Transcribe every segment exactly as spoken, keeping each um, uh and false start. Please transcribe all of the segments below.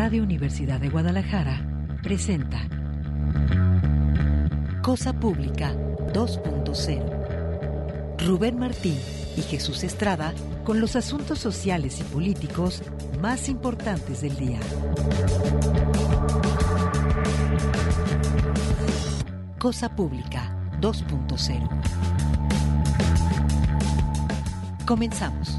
Radio Universidad de Guadalajara presenta Cosa Pública dos punto cero. Rubén Martín y Jesús Estrada con los asuntos sociales y políticos más importantes del día. Cosa Pública dos punto cero. Comenzamos.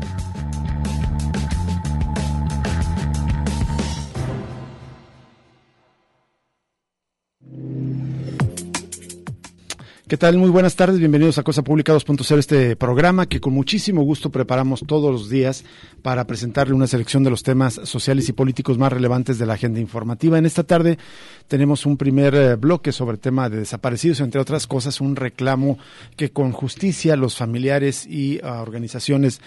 ¿Qué tal? Muy buenas tardes, bienvenidos a Cosa Pública dos punto cero, este programa que con muchísimo gusto preparamos todos los días para presentarle una selección de los temas sociales y políticos más relevantes de la agenda informativa. En esta tarde tenemos un primer eh, bloque sobre el tema de desaparecidos, entre otras cosas, un reclamo que con justicia los familiares y uh, organizaciones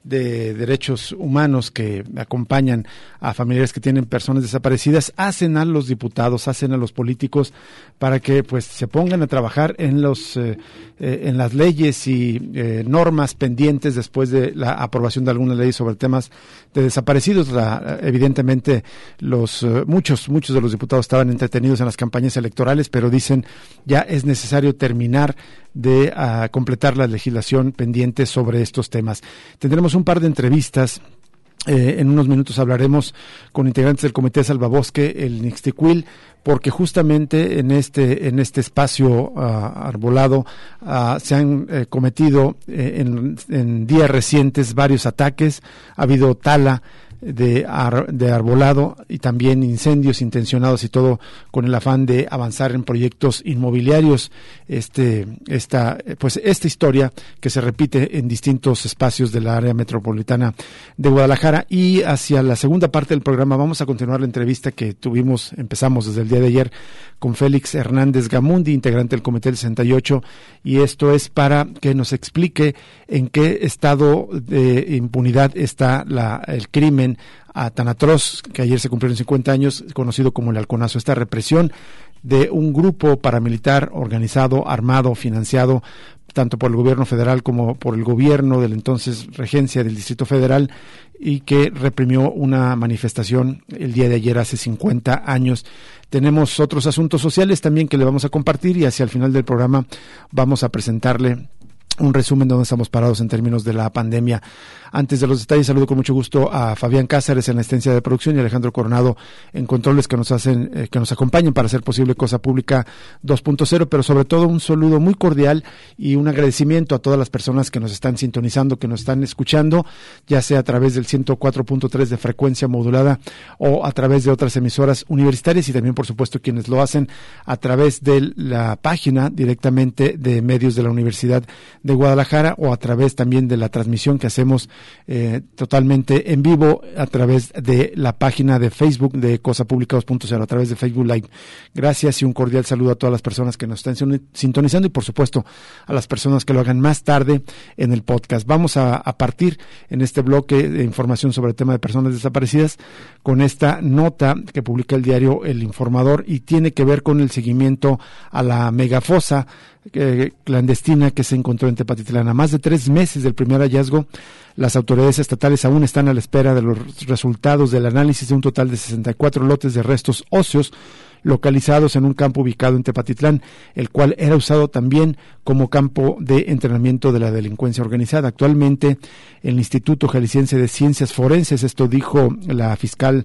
de derechos humanos que acompañan a familiares que tienen personas desaparecidas hacen a los diputados, hacen a los políticos para que pues se pongan a trabajar en los eh, eh, en las leyes y eh, normas pendientes después de la aprobación de alguna ley sobre temas de desaparecidos. La, evidentemente los eh, muchos muchos de los diputados estaban entretenidos en las campañas electorales, pero dicen ya es necesario terminar de uh, completar la legislación pendiente sobre estos temas. Tendremos un par de entrevistas. Eh, en unos minutos hablaremos con integrantes del Comité Salvabosque, el Nixtiquil, porque justamente en este en este espacio uh, arbolado uh, se han eh, cometido eh, en, en días recientes varios ataques. Ha habido tala de, ar, de arbolado y también incendios intencionados, y todo con el afán de avanzar en proyectos inmobiliarios. Este, esta, pues esta historia que se repite en distintos espacios de la área metropolitana de Guadalajara. Y hacia la segunda parte del programa vamos a continuar la entrevista que tuvimos, empezamos desde el día de ayer, con Félix Hernández Gamundi, integrante del Comité del sesenta y ocho, y esto es para que nos explique en qué estado de impunidad está la, el crimen a tan atroz que ayer se cumplieron cincuenta años, conocido como el Halconazo, esta represión de un grupo paramilitar organizado, armado, financiado tanto por el gobierno federal como por el gobierno de la entonces regencia del Distrito Federal, y que reprimió una manifestación el día de ayer hace cincuenta años. Tenemos otros asuntos sociales también que le vamos a compartir, y hacia el final del programa vamos a presentarle un resumen de dónde estamos parados en términos de la pandemia. Antes de los detalles, saludo con mucho gusto a Fabián Cáceres en la asistencia de producción y Alejandro Coronado en controles, que nos hacen, eh, que nos acompañan para hacer posible Cosa Pública dos punto cero, pero sobre todo un saludo muy cordial y un agradecimiento a todas las personas que nos están sintonizando, que nos están escuchando, ya sea a través del ciento cuatro punto tres de frecuencia modulada o a través de otras emisoras universitarias, y también por supuesto quienes lo hacen a través de la página directamente de medios de la Universidad de Guadalajara, o a través también de la transmisión que hacemos eh, totalmente en vivo a través de la página de Facebook de Cosa Pública dos punto cero, a través de Facebook Live. Gracias y un cordial saludo a todas las personas que nos están sintonizando, y por supuesto a las personas que lo hagan más tarde en el podcast. Vamos a, a partir en este bloque de información sobre el tema de personas desaparecidas con esta nota que publica el diario El Informador, y tiene que ver con el seguimiento a la megafosa Eh, clandestina que se encontró en Tepatitlán. A más de tres meses del primer hallazgo, las autoridades estatales aún están a la espera de los resultados del análisis de un total de sesenta y cuatro lotes de restos óseos localizados en un campo ubicado en Tepatitlán, el cual era usado también como campo de entrenamiento de la delincuencia organizada. Actualmente, el Instituto Jalisciense de Ciencias Forenses, esto dijo la fiscal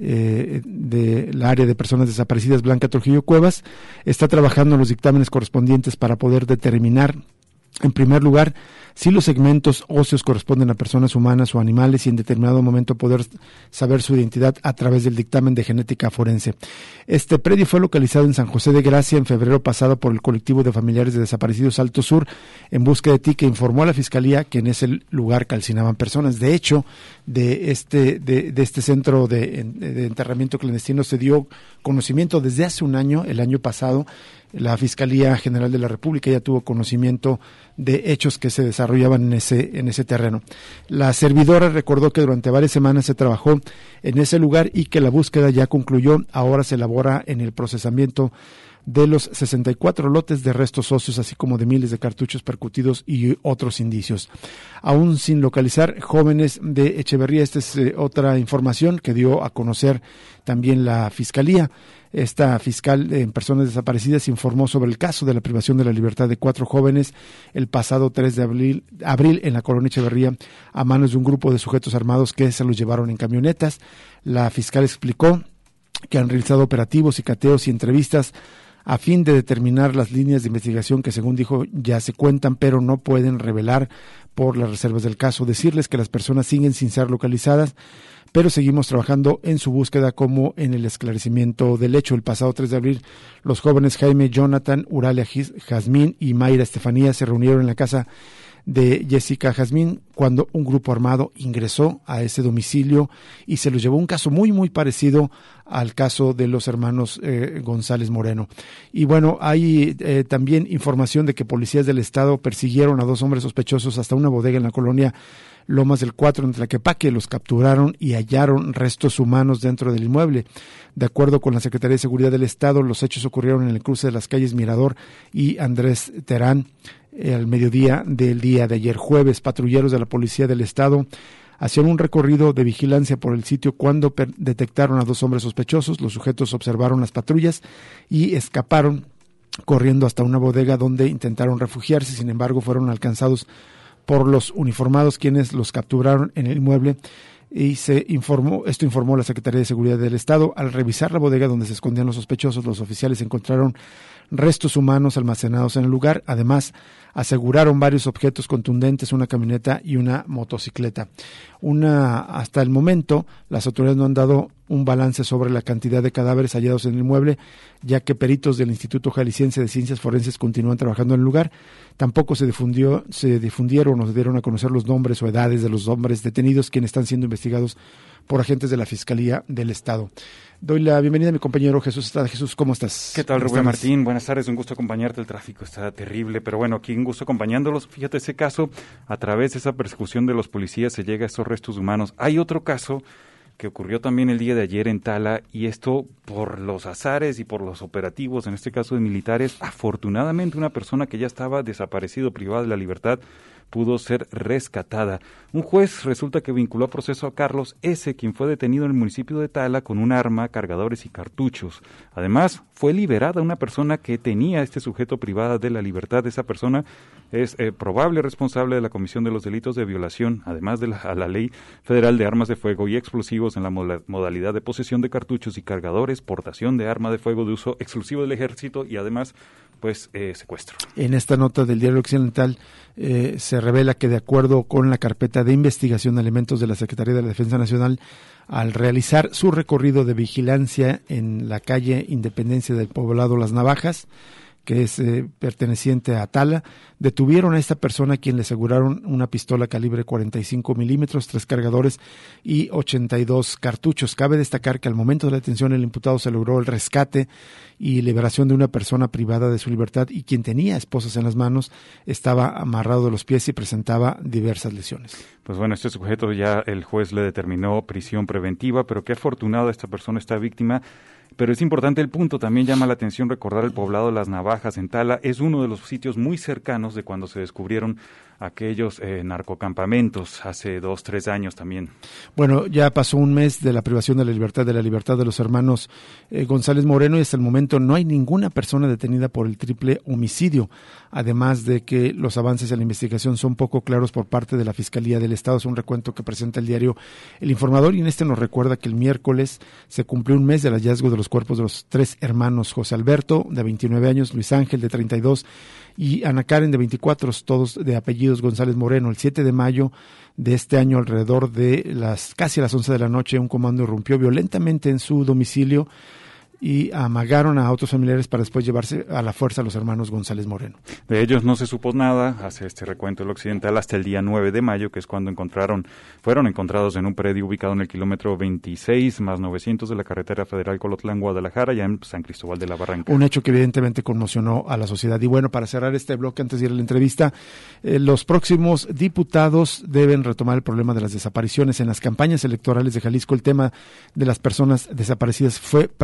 eh, de la área de personas desaparecidas, Blanca Trujillo Cuevas, está trabajando en los dictámenes correspondientes para poder determinar, en primer lugar, si los segmentos óseos corresponden a personas humanas o animales, y en determinado momento poder saber su identidad a través del dictamen de genética forense. Este predio fue localizado en San José de Gracia en febrero pasado por el colectivo de familiares de desaparecidos Alto Sur, en busca de ti, que informó a la Fiscalía que en ese lugar calcinaban personas. De hecho, de este, de, de este centro de, de enterramiento clandestino se dio conocimiento desde hace un año, el año pasado. La Fiscalía General de la República ya tuvo conocimiento de hechos que se desarrollaban en ese en ese terreno. La servidora recordó que durante varias semanas se trabajó en ese lugar y que la búsqueda ya concluyó. Ahora se elabora en el procesamiento de los sesenta y cuatro lotes de restos óseos, así como de miles de cartuchos percutidos y otros indicios. Aún sin localizar jóvenes de Echeverría. Esta es eh, otra información que dio a conocer también la Fiscalía. Esta fiscal en personas desaparecidas informó sobre el caso de la privación de la libertad de cuatro jóvenes el pasado tres de abril, abril en la colonia Echeverría a manos de un grupo de sujetos armados que se los llevaron en camionetas. La fiscal explicó que han realizado operativos y cateos y entrevistas a fin de determinar las líneas de investigación que, según dijo, ya se cuentan, pero no pueden revelar por las reservas del caso. Decirles que las personas siguen sin ser localizadas, pero seguimos trabajando en su búsqueda como en el esclarecimiento del hecho. El pasado tres de abril, los jóvenes Jaime Jonathan, Uralia Jazmín y Mayra Estefanía se reunieron en la casa de Jessica Jazmín cuando un grupo armado ingresó a ese domicilio y se los llevó. Un caso muy muy parecido al caso de los hermanos eh, González Moreno. Y bueno, hay eh, también información de que policías del estado persiguieron a dos hombres sospechosos hasta una bodega en la colonia Lomas del Cuatro en Tlaquepaque. Los capturaron y hallaron restos humanos dentro del inmueble. De acuerdo con la Secretaría de Seguridad del Estado, los hechos ocurrieron en el cruce de las calles Mirador y Andrés Terán eh, al mediodía del día de ayer jueves. Patrulleros de la Policía del Estado hacían un recorrido de vigilancia por el sitio cuando per- detectaron a dos hombres sospechosos. Los sujetos observaron las patrullas y escaparon corriendo hasta una bodega donde intentaron refugiarse. Sin embargo, fueron alcanzados por los uniformados, quienes los capturaron en el inmueble, y se informó, esto informó la Secretaría de Seguridad del Estado. Al revisar la bodega donde se escondían los sospechosos, los oficiales encontraron restos humanos almacenados en el lugar. Además, aseguraron varios objetos contundentes, una camioneta y una motocicleta. Una, hasta el momento, las autoridades no han dado un balance sobre la cantidad de cadáveres hallados en el inmueble, ya que peritos del Instituto Jalisciense de Ciencias Forenses continúan trabajando en el lugar. Tampoco se difundió, se difundieron o se dieron a conocer los nombres o edades de los hombres detenidos, quienes están siendo investigados por agentes de la Fiscalía del Estado. Doy la bienvenida a mi compañero Jesús Estrada. Jesús, ¿cómo estás? ¿Qué tal, Rubén Martín? Buenas tardes, un gusto acompañarte. El tráfico está terrible, pero bueno, aquí un gusto acompañándolos. Fíjate, ese caso, a través de esa persecución de los policías se llega a estos restos humanos. Hay otro caso que ocurrió también el día de ayer en Tala, y esto por los azares y por los operativos, en este caso de militares. Afortunadamente, una persona que ya estaba desaparecido, privada de la libertad, pudo ser rescatada. Un juez resulta que vinculó a proceso a Carlos S., quien fue detenido en el municipio de Tala con un arma, cargadores y cartuchos. Además, fue liberada una persona que tenía a este sujeto privada de la libertad. Esa persona es eh, probable responsable de la comisión de los delitos de violación, además de la, a la Ley Federal de Armas de Fuego y Explosivos en la moda, modalidad de posesión de cartuchos y cargadores, portación de arma de fuego de uso exclusivo del ejército y además, pues, eh, secuestro. En esta nota del Diario Occidental eh, se revela que, de acuerdo con la carpeta de investigación de elementos de la Secretaría de la Defensa Nacional, al realizar su recorrido de vigilancia en la calle Independencia del poblado Las Navajas, que es eh, perteneciente a Tala, detuvieron a esta persona, a quien le aseguraron una pistola calibre cuarenta y cinco milímetros, tres cargadores y ochenta y dos cartuchos. Cabe destacar que al momento de la detención el imputado se logró el rescate y liberación de una persona privada de su libertad, y quien tenía esposas en las manos estaba amarrado de los pies y presentaba diversas lesiones. Pues bueno, este sujeto ya el juez le determinó prisión preventiva, pero qué afortunado esta persona, esta víctima. Pero es importante el punto, también llama la atención recordar el poblado de Las Navajas en Tala. Es uno de los sitios muy cercanos de cuando se descubrieron aquellos eh, narcocampamentos hace dos, tres años también. Bueno, ya pasó un mes de la privación de la libertad, de la libertad de los hermanos eh, González Moreno, y hasta el momento no hay ninguna persona detenida por el triple homicidio. Además de que los avances en la investigación son poco claros por parte de la Fiscalía del Estado. Es un recuento que presenta el diario El Informador, y en este nos recuerda que el miércoles se cumplió un mes del hallazgo de los cuerpos de los tres hermanos: José Alberto, de veintinueve años, Luis Ángel, de treinta y dos, y Ana Karen, de veinticuatro, todos de apellidos González Moreno. El siete de mayo de este año, alrededor de las casi a las once de la noche, un comando irrumpió violentamente en su domicilio y amagaron a otros familiares para después llevarse a la fuerza a los hermanos González Moreno. De ellos no se supo nada, hace este recuento el Occidental, hasta el día nueve de mayo, que es cuando encontraron, fueron encontrados en un predio ubicado en el kilómetro veintiséis más novecientos de la carretera federal Colotlán-Guadalajara, ya en San Cristóbal de la Barranca. Un hecho que evidentemente conmocionó a la sociedad. Y bueno, para cerrar este bloque, antes de ir a la entrevista, eh, los próximos diputados deben retomar el problema de las desapariciones. En las campañas electorales de Jalisco, el tema de las personas desaparecidas fue prácticamente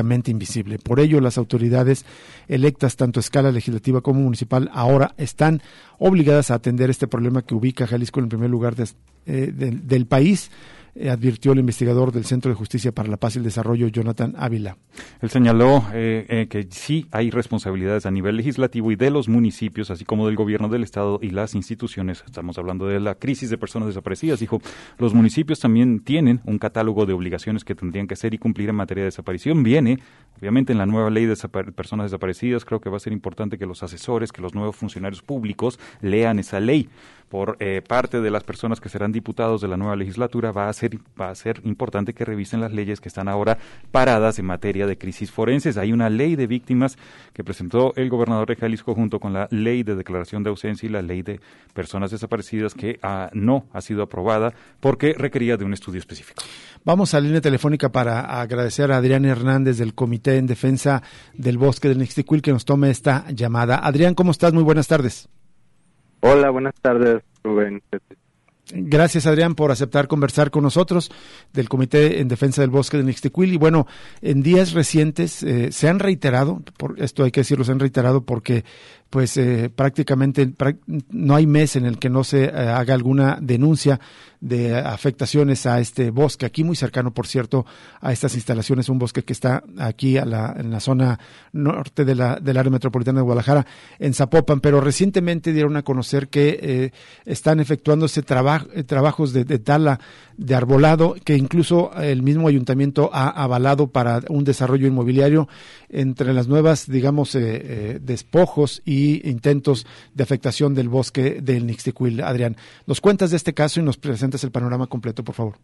prácticamente invisible. Por ello, las autoridades electas, tanto a escala legislativa como municipal, ahora están obligadas a atender este problema que ubica a Jalisco en el primer lugar de, eh, de, del país, eh, advirtió el investigador del Centro de Justicia para la Paz y el Desarrollo, Jonathan Ávila. Él señaló eh, eh, que sí hay responsabilidades a nivel legislativo y de los municipios, así como del gobierno del Estado y las instituciones. Estamos hablando de la crisis de personas desaparecidas. Dijo, los municipios también tienen un catálogo de obligaciones que tendrían que hacer y cumplir en materia de desaparición. Viene, obviamente, en la nueva ley de desapar- personas desaparecidas. Creo que va a ser importante que los asesores, que los nuevos funcionarios públicos lean esa ley. Por eh, parte de las personas que serán diputados de la nueva legislatura, va a ser va a ser importante que revisen las leyes que están ahora paradas en materia de crisis forenses. Hay una ley de víctimas que presentó el gobernador de Jalisco junto con la ley de declaración de ausencia y la ley de personas desaparecidas que uh, no ha sido aprobada porque requería de un estudio específico. Vamos a la línea telefónica para agradecer a Adrián Hernández del Comité en Defensa del Bosque del Nixtiquil que nos tome esta llamada. Adrián, ¿cómo estás? Muy buenas tardes. Hola, buenas tardes, Rubén. Gracias, Adrián, por aceptar conversar con nosotros del Comité en Defensa del Bosque del Nixtiquil. Y bueno, en días recientes eh, se han reiterado, por esto hay que decirlo, se han reiterado porque pues eh, prácticamente pra- no hay mes en el que no se eh, haga alguna denuncia de afectaciones a este bosque, aquí muy cercano, por cierto, a estas instalaciones, un bosque que está aquí a la, en la zona norte de la, del área metropolitana de Guadalajara, en Zapopan, pero recientemente dieron a conocer que eh, están efectuándose traba, eh, trabajos de, de tala de arbolado, que incluso el mismo ayuntamiento ha avalado para un desarrollo inmobiliario entre las nuevas, digamos, eh, eh, despojos y intentos de afectación del bosque del Nixtiquil. Adrián, ¿nos cuentas de este caso y nos presentas el panorama completo, por favor?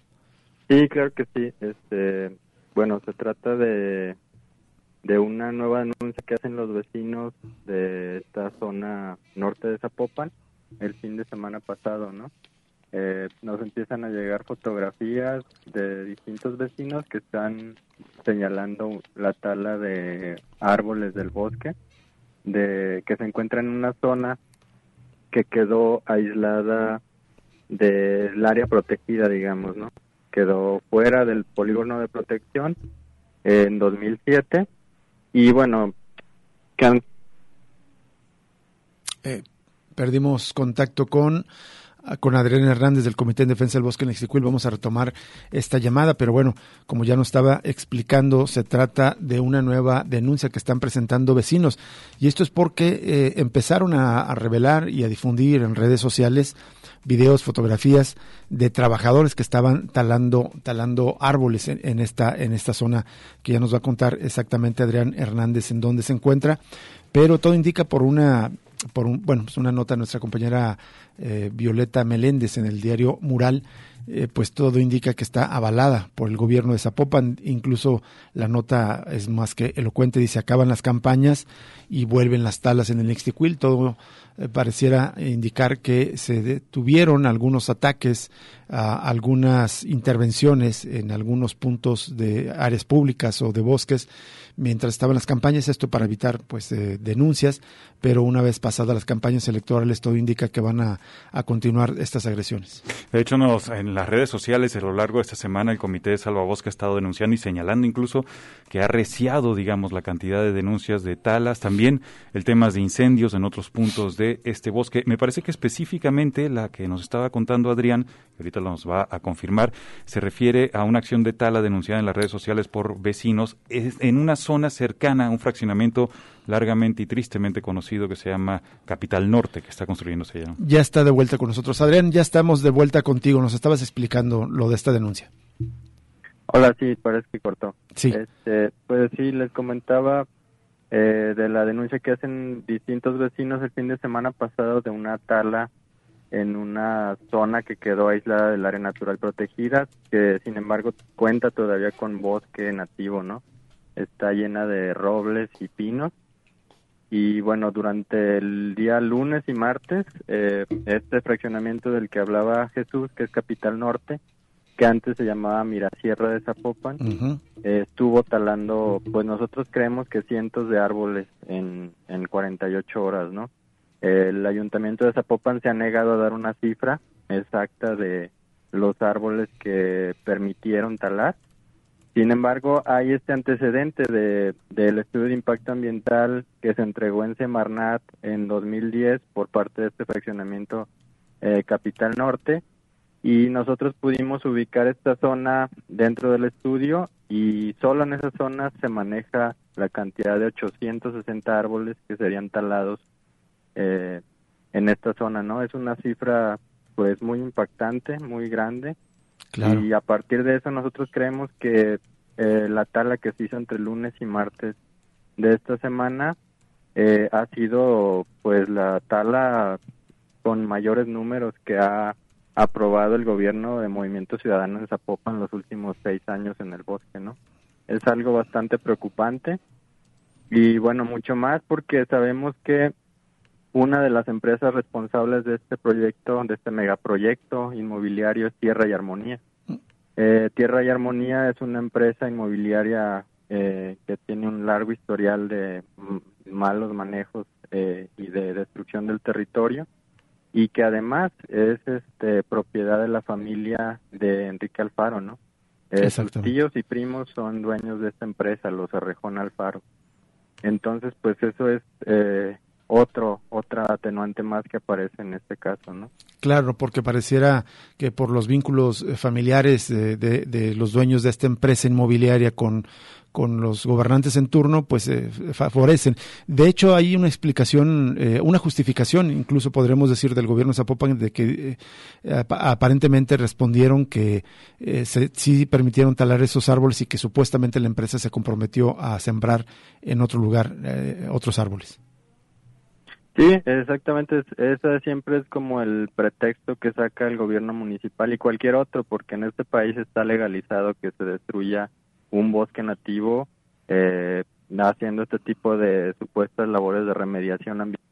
Sí, claro que sí. Este, bueno, se trata de de una nueva denuncia que hacen los vecinos de esta zona norte de Zapopan el fin de semana pasado, ¿no? Eh, nos empiezan a llegar fotografías de distintos vecinos que están señalando la tala de árboles del bosque, de que se encuentra en una zona que quedó aislada del área protegida, digamos, ¿no? Quedó fuera del polígono de protección en dos mil siete y bueno, can... eh, perdimos contacto con con Adrián Hernández del Comité en Defensa del Bosque del Nixtiquil. Vamos a retomar esta llamada, pero bueno, como ya nos estaba explicando, se trata de una nueva denuncia que están presentando vecinos, y esto es porque eh, empezaron a, a revelar y a difundir en redes sociales videos, fotografías de trabajadores que estaban talando talando árboles en, en esta en esta zona, que ya nos va a contar exactamente Adrián Hernández en dónde se encuentra, pero todo indica por una por un, bueno, pues una nota de nuestra compañera eh, Violeta Meléndez en el diario Mural, eh, pues todo indica que está avalada por el gobierno de Zapopan. Incluso la nota es más que elocuente, dice: acaban las campañas y vuelven las talas en el Nixtiquil. Todo eh, pareciera indicar que se detuvieron algunos ataques a algunas intervenciones en algunos puntos de áreas públicas o de bosques mientras estaban las campañas, esto para evitar pues eh, denuncias, pero una vez pasadas las campañas electorales todo indica que van a, a continuar estas agresiones. De hecho, nos, en las redes sociales a lo largo de esta semana el Comité de Salvabosque ha estado denunciando y señalando incluso que ha arreciado, digamos, la cantidad de denuncias de talas, también el tema de incendios en otros puntos de este bosque. Me parece que específicamente la que nos estaba contando Adrián, que ahorita nos va a confirmar, se refiere a una acción de tala denunciada en las redes sociales por vecinos en una zona cercana a un fraccionamiento largamente y tristemente conocido que se llama Capital Norte, que está construyéndose allá. Ya está de vuelta con nosotros. Adrián, ya estamos de vuelta contigo. Nos estabas explicando lo de esta denuncia. Hola, sí, parece que cortó. Sí. Este, pues sí, les comentaba eh, de la denuncia que hacen distintos vecinos el fin de semana pasado de una tala en una zona que quedó aislada del área natural protegida, que sin embargo cuenta todavía con bosque nativo, ¿no? Está llena de robles y pinos. Y bueno, durante el día lunes y martes, eh, este fraccionamiento del que hablaba Jesús, que es Capital Norte, que antes se llamaba Mirasierra de Zapopan, uh-huh. eh, estuvo talando, pues nosotros creemos que cientos de árboles en, en cuarenta y ocho horas, ¿no? El ayuntamiento de Zapopan se ha negado a dar una cifra exacta de los árboles que permitieron talar, Sin embargo, hay este antecedente de del estudio de impacto ambiental que se entregó en Semarnat en dos mil diez por parte de este fraccionamiento eh, Capital Norte, y nosotros pudimos ubicar esta zona dentro del estudio, y solo en esa zona se maneja la cantidad de ochocientos sesenta árboles que serían talados eh, en esta zona, ¿no? Es una cifra pues muy impactante, muy grande. Claro. Y a partir de eso nosotros creemos que eh, la tala que se hizo entre lunes y martes de esta semana eh, ha sido pues la tala con mayores números que ha aprobado el gobierno de Movimiento Ciudadano en Zapopan los últimos seis años en el bosque, ¿no? Es algo bastante preocupante, y bueno, mucho más porque sabemos que una de las empresas responsables de este proyecto, de este megaproyecto inmobiliario, es Tierra y Armonía. Eh, Tierra y Armonía es una empresa inmobiliaria eh, que tiene un largo historial de m- malos manejos eh, y de destrucción del territorio, y que además es este propiedad de la familia de Enrique Alfaro, ¿no? Eh, sus tíos y primos son dueños de esta empresa, los Arrejón Alfaro. Entonces, pues eso es eh, otro otra atenuante más que aparece en este caso, ¿no? Claro, porque pareciera que por los vínculos familiares de, de, de los dueños de esta empresa inmobiliaria con, con los gobernantes en turno, pues eh, favorecen. De hecho, hay una explicación, eh, una justificación, incluso podremos decir, del gobierno de Zapopan, de que eh, ap- aparentemente respondieron que eh, se, sí permitieron talar esos árboles y que supuestamente la empresa se comprometió a sembrar en otro lugar eh, otros árboles. Sí, exactamente, ese siempre es como el pretexto que saca el gobierno municipal y cualquier otro, porque en este país está legalizado que se destruya un bosque nativo eh, haciendo este tipo de supuestas labores de remediación ambiental.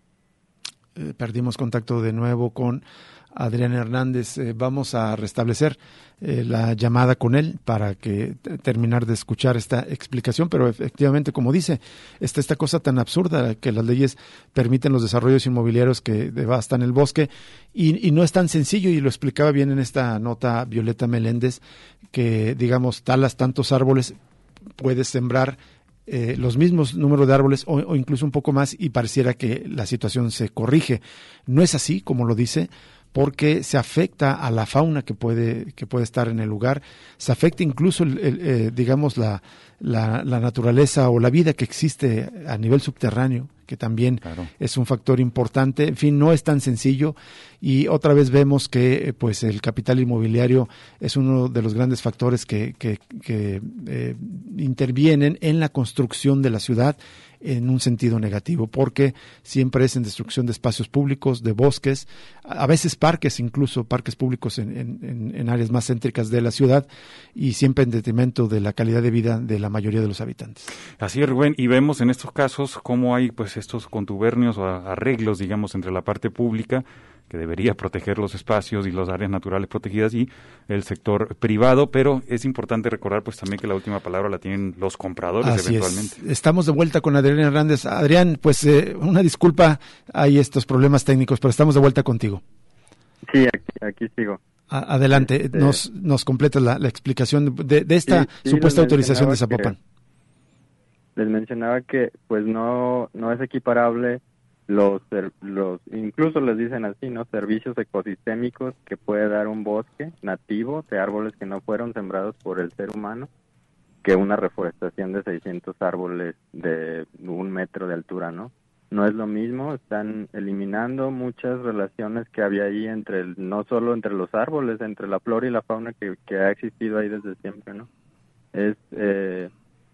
Eh, perdimos contacto de nuevo con Adrián Hernández. Eh, vamos a restablecer eh, la llamada con él para que t- terminar de escuchar esta explicación, pero efectivamente, como dice, está esta cosa tan absurda que las leyes permiten los desarrollos inmobiliarios que devastan el bosque, y, y no es tan sencillo, y lo explicaba bien en esta nota Violeta Meléndez, que digamos, talas tantos árboles, puedes sembrar Eh, los mismos números de árboles o, o incluso un poco más, y pareciera que la situación se corrige. No es así, como lo dice, porque se afecta a la fauna que puede que puede estar en el lugar, se afecta incluso el, el, eh, digamos la, la la naturaleza o la vida que existe a nivel subterráneo, que también claro. es un factor importante. En fin, no es tan sencillo, y otra vez vemos que pues el capital inmobiliario es uno de los grandes factores que que, que eh, intervienen en la construcción de la ciudad en un sentido negativo, porque siempre es en destrucción de espacios públicos, de bosques, a veces parques, incluso parques públicos en, en, en áreas más céntricas de la ciudad, y siempre en detrimento de la calidad de vida de la mayoría de los habitantes. Así es, Rubén, y vemos en estos casos cómo hay pues estos contubernios o arreglos, digamos, entre la parte pública, que debería proteger los espacios y las áreas naturales protegidas, y el sector privado, pero es importante recordar pues también que la última palabra la tienen los compradores. Así eventualmente. Es. Estamos de vuelta con Adrián Hernández. Adrián, pues eh, una disculpa, hay estos problemas técnicos, pero estamos de vuelta contigo. Sí, aquí, aquí sigo. A, adelante, este, nos nos completas la, la explicación de, de esta sí, sí, supuesta autorización de Zapopan. Les mencionaba que pues no no es equiparable los los incluso les dicen así, ¿no? Servicios ecosistémicos que puede dar un bosque nativo de árboles que no fueron sembrados por el ser humano, que una reforestación de seiscientos árboles de un metro de altura, ¿no? No es lo mismo, están eliminando muchas relaciones que había ahí entre el, no solo entre los árboles, entre la flora y la fauna que, que ha existido ahí desde siempre, ¿no? Es eh,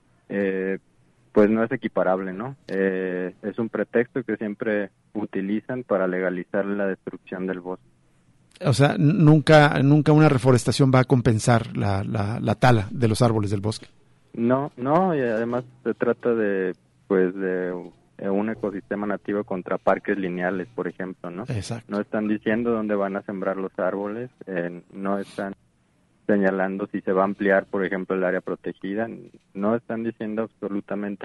eh, pues no es equiparable, ¿no? Eh, es un pretexto que siempre utilizan para legalizar la destrucción del bosque. O sea, nunca nunca una reforestación va a compensar la, la, la tala de los árboles del bosque. No, no, y además se trata de, pues, de un ecosistema nativo contra parques lineales, por ejemplo, ¿no? Exacto. No están diciendo dónde van a sembrar los árboles, eh, no están señalando si se va a ampliar, por ejemplo, el área protegida, no están diciendo absolutamente.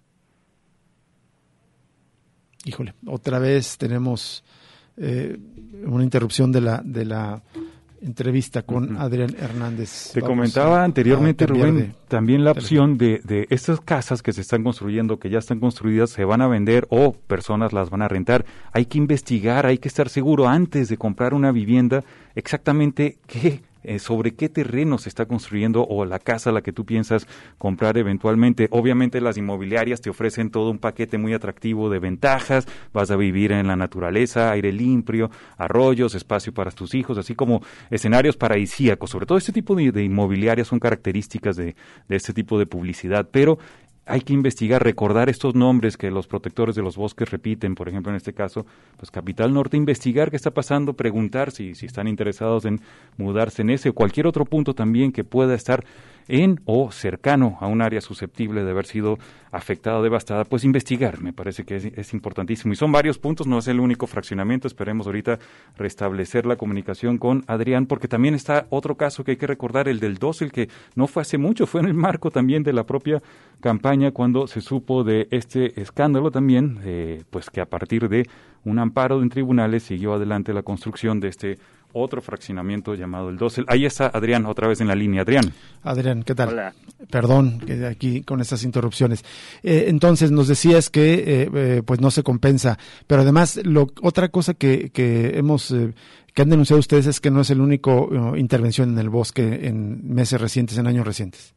Híjole, otra vez tenemos eh, una interrupción de la de la entrevista con uh-huh. Adrián Hernández. Te Vamos comentaba a, anteriormente, a Rubén, de, también la opción de, de estas casas que se están construyendo, que ya están construidas, se van a vender o personas las van a rentar. Hay que investigar, hay que estar seguro antes de comprar una vivienda exactamente qué Eh, sobre qué terreno se está construyendo o la casa a la que tú piensas comprar eventualmente. Obviamente las inmobiliarias te ofrecen todo un paquete muy atractivo de ventajas, vas a vivir en la naturaleza, aire limpio, arroyos, espacio para tus hijos, así como escenarios paradisíacos. Sobre todo este tipo de, de inmobiliarias son características de, de este tipo de publicidad, pero hay que investigar, recordar estos nombres que los protectores de los bosques repiten, por ejemplo, en este caso, pues Capital Norte, investigar qué está pasando, preguntar si, si están interesados en mudarse en ese o cualquier otro punto también que pueda estar en o cercano a un área susceptible de haber sido afectada o devastada, pues investigar, me parece que es, es importantísimo. Y son varios puntos, no es el único fraccionamiento, esperemos ahorita restablecer la comunicación con Adrián, porque también está otro caso que hay que recordar, el del dos, el que no fue hace mucho, fue en el marco también de la propia campaña cuando se supo de este escándalo también, eh, pues que a partir de un amparo en tribunales siguió adelante la construcción de este otro fraccionamiento llamado el Dosel. Ahí está Adrián, otra vez en la línea. Adrián. Adrián, ¿qué tal? Hola. Perdón, que aquí con estas interrupciones. Eh, entonces, nos decías que eh, eh, pues no se compensa, pero además, lo, otra cosa que, que hemos, eh, que han denunciado ustedes es que no es el único uh, intervención en el bosque en meses recientes, en años recientes.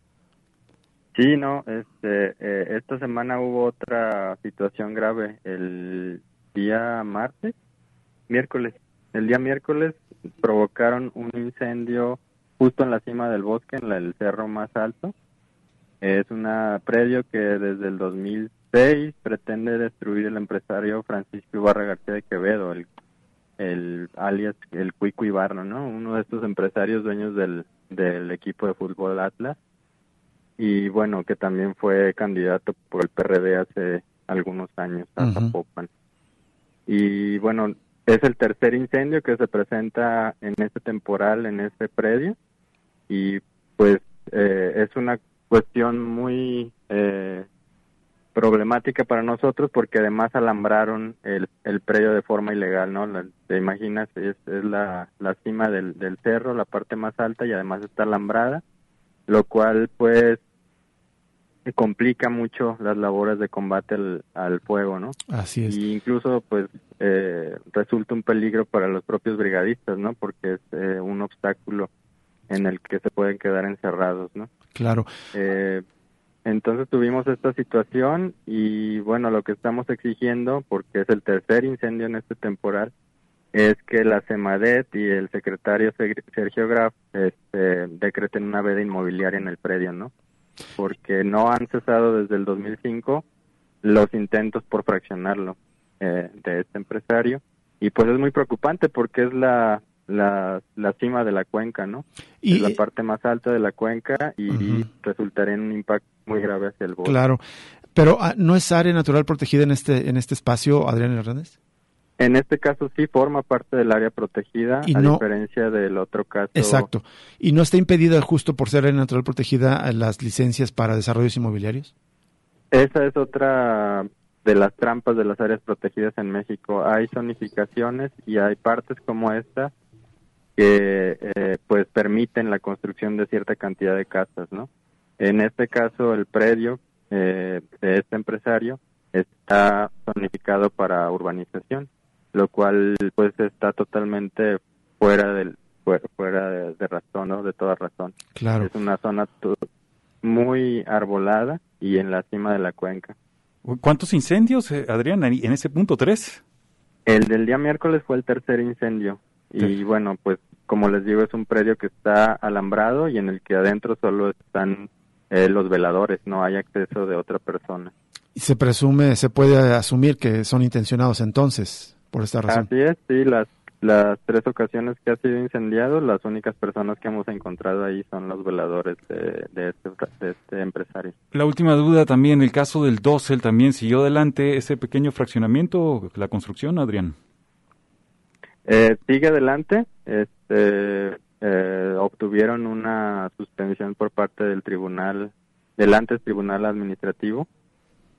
Sí, no, este, eh, esta semana hubo otra situación grave. El día martes, miércoles, el día miércoles provocaron un incendio justo en la cima del bosque, en la, el cerro más alto. Es un predio que desde el dos mil seis pretende destruir el empresario Francisco Ibarra García de Quevedo, el, el alias el Cuico Ibarra, ¿no? Uno de estos empresarios dueños del, del equipo de fútbol Atlas. Y bueno, que también fue candidato por el P R D hace algunos años a Zapopan. Uh-huh. Y bueno, es el tercer incendio que se presenta en este temporal, en este predio, y pues eh, es una cuestión muy eh, problemática para nosotros porque además alambraron el, el predio de forma ilegal, ¿no? La, te imaginas, es, es la, la cima del, del cerro, la parte más alta, y además está alambrada, lo cual pues complica mucho las labores de combate al, al fuego, ¿no? Así es. Y incluso pues eh, resulta un peligro para los propios brigadistas, ¿no? Porque es eh, un obstáculo en el que se pueden quedar encerrados, ¿no? Claro. Eh, entonces tuvimos esta situación y bueno, lo que estamos exigiendo, porque es el tercer incendio en este temporal, es que la CEMADET y el secretario Sergio Graf este, decreten una veda inmobiliaria en el predio, ¿no? Porque no han cesado desde el dos mil cinco los intentos por fraccionarlo eh, de este empresario, y pues es muy preocupante porque es la la, la cima de la cuenca, ¿no? Y, es la parte más alta de la cuenca y uh-huh. resultaría en un impacto muy grave hacia el bosque. Claro, pero ¿no es área natural protegida en este en este espacio, Adrián Hernández? En este caso sí forma parte del área protegida, y a no, diferencia del otro caso. Exacto. ¿Y no está impedida justo por ser área natural protegida las licencias para desarrollos inmobiliarios? Esa es otra de las trampas de las áreas protegidas en México. Hay zonificaciones y hay partes como esta que eh, pues permiten la construcción de cierta cantidad de casas, ¿no? En este caso el predio eh, de este empresario está zonificado para urbanización, lo cual pues está totalmente fuera del fuera, fuera de, de razón, ¿no? De toda razón. Claro. Es una zona t- muy arbolada y en la cima de la cuenca. ¿Cuántos incendios, Adrián, en ese punto? ¿Tres? El del día miércoles fue el tercer incendio. Y sí. Bueno, pues como les digo, es un predio que está alambrado y en el que adentro solo están eh, los veladores, no hay acceso de otra persona. Y se presume, se puede asumir que son intencionados entonces, por esta razón. Así es, sí, las las tres ocasiones que ha sido incendiado, las únicas personas que hemos encontrado ahí son los veladores de, de, este, de este empresario. La última duda también, el caso del Dosel, ¿también siguió adelante ese pequeño fraccionamiento, la construcción, Adrián? Eh, sigue adelante, este, eh, obtuvieron una suspensión por parte del tribunal, del antes tribunal administrativo,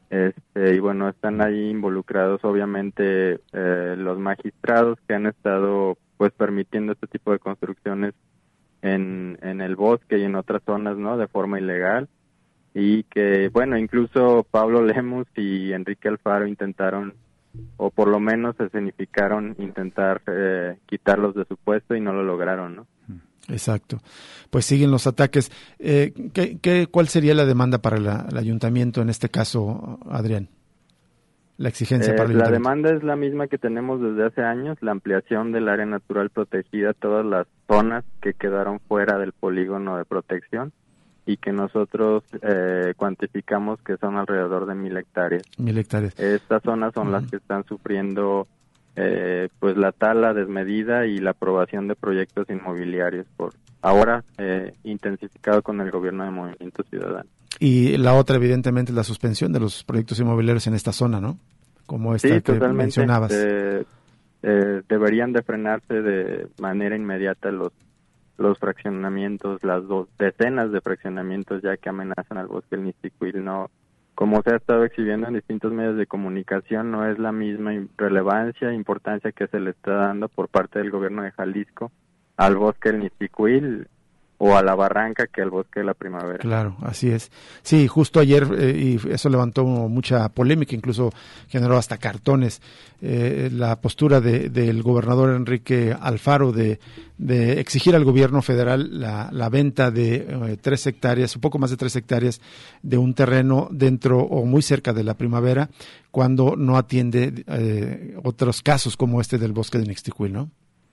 Este, y bueno, están ahí involucrados obviamente eh, los magistrados que han estado pues permitiendo este tipo de construcciones en, en el bosque y en otras zonas, ¿no? De forma ilegal, y que bueno, incluso Pablo Lemus y Enrique Alfaro intentaron, o por lo menos escenificaron intentar eh, quitarlos de su puesto y no lo lograron, ¿no? Exacto. Pues siguen los ataques. Eh, ¿qué, qué, ¿Cuál sería la demanda para la, el ayuntamiento en este caso, Adrián? La exigencia eh, para el La ayuntamiento. demanda es la misma que tenemos desde hace años, la ampliación del área natural protegida, todas las zonas que quedaron fuera del polígono de protección y que nosotros eh, cuantificamos que son alrededor de mil hectáreas. Mil hectáreas. Estas zonas son uh-huh. las que están sufriendo Eh, pues la tala desmedida y la aprobación de proyectos inmobiliarios por ahora eh, intensificado con el gobierno de Movimiento Ciudadano. Y la otra evidentemente es la suspensión de los proyectos inmobiliarios en esta zona, ¿no? Como esta sí, que totalmente. mencionabas. Eh, eh, deberían de frenarse de manera inmediata los los fraccionamientos, las dos decenas de fraccionamientos ya que amenazan al bosque del Nisticuil. No, como se ha estado exhibiendo en distintos medios de comunicación, no es la misma relevancia e importancia que se le está dando por parte del gobierno de Jalisco al bosque del Nisticuil o a la barranca que al bosque de la primavera. Claro, así es. Sí, justo ayer, eh, y eso levantó mucha polémica, incluso generó hasta cartones, eh, la postura de, del gobernador Enrique Alfaro de, de exigir al gobierno federal la, la venta de eh, tres hectáreas, un poco más de tres hectáreas de un terreno dentro o muy cerca de la primavera, cuando no atiende eh, otros casos como este del bosque de Nixtiquil, ¿no?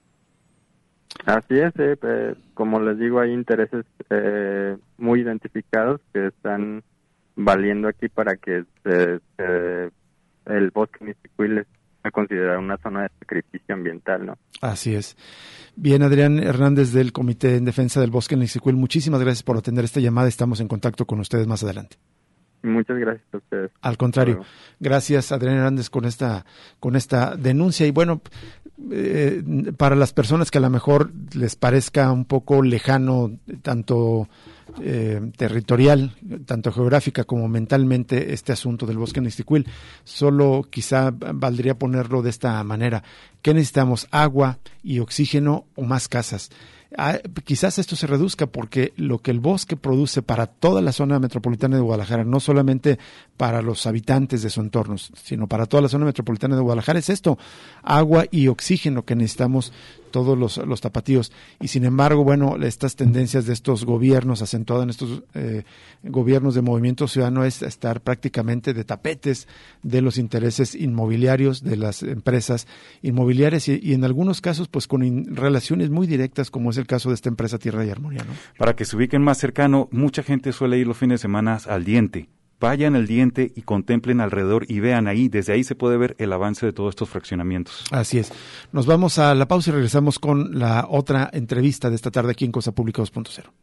Así es, eh, eh, como les digo, hay intereses eh, muy identificados que están valiendo aquí para que eh, eh, el bosque Nisticuil se considere una zona de sacrificio ambiental, ¿no? Así es. Bien, Adrián Hernández del Comité en Defensa del Bosque Nisticuil, muchísimas gracias por atender esta llamada. Estamos en contacto con ustedes más adelante. Muchas gracias a ustedes. Al contrario, gracias Adrián Hernández con esta con esta denuncia. Y bueno, eh, para las personas que a lo mejor les parezca un poco lejano, tanto eh, territorial, tanto geográfica como mentalmente, este asunto del bosque Nisticuil, solo quizá valdría ponerlo de esta manera. ¿Qué necesitamos? Agua y oxígeno o más casas. Ah, quizás esto se reduzca porque lo que el bosque produce para toda la zona metropolitana de Guadalajara, no solamente para los habitantes de su entorno, sino para toda la zona metropolitana de Guadalajara, es esto, agua y oxígeno que necesitamos todos los, los tapatíos. Y sin embargo, bueno, estas tendencias de estos gobiernos, acentuadas en estos eh, gobiernos de Movimiento Ciudadano, es estar prácticamente de tapetes de los intereses inmobiliarios de las empresas inmobiliarias y, y en algunos casos pues con in, relaciones muy directas, como es el caso de esta empresa Tierra y Armonía, ¿no? Para que se ubiquen más cercano, mucha gente suele ir los fines de semana al Diente. Vayan al Diente y contemplen alrededor y vean ahí, desde ahí se puede ver el avance de todos estos fraccionamientos. Así es. Nos vamos a la pausa y regresamos con la otra entrevista de esta tarde aquí en Cosa Pública dos punto cero.